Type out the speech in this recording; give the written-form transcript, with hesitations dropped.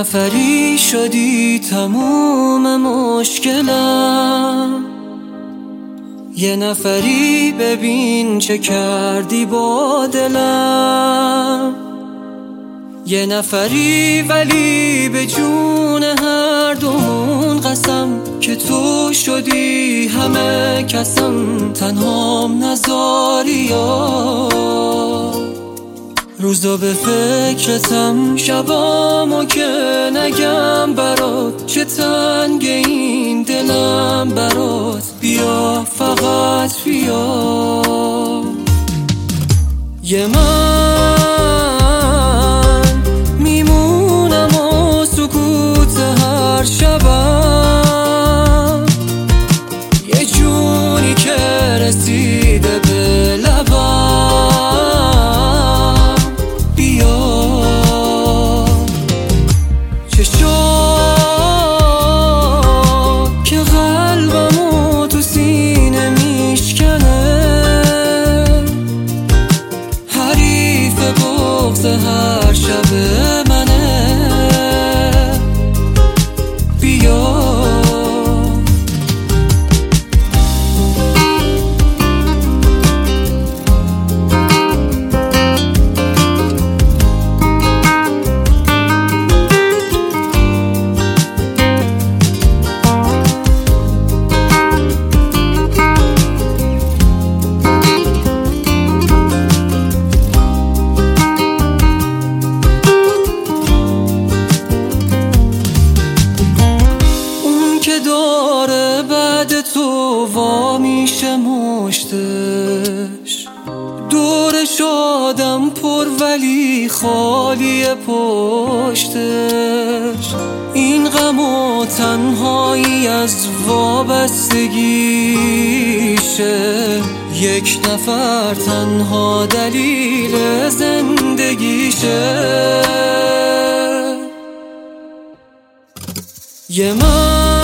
نفری شدی تموم مشکلم، یه نفری ببین چه کردی با دلم. یه نفری ولی به جون هر دومون قسم، که تو شدی همه کسم، تنهام نذاری یا روزا به فکرتم، شبامو که نگم برات، چه تنگ این دلم برات. بیا فقط بیا. یه من میمونم و سکوت هر شبم، یه جونی که رسیده به لبم. بیا چشات که قلبمو تو سینه میشکنه، حریف بغض هر شب منه. بیا داره بعد تو وا میشه مشتش، دورش آدم پر ولی خالی پشتش. این غم و تنهایی از وابستگیشه، یک نفر تنها دلیل زندگیشه. یه من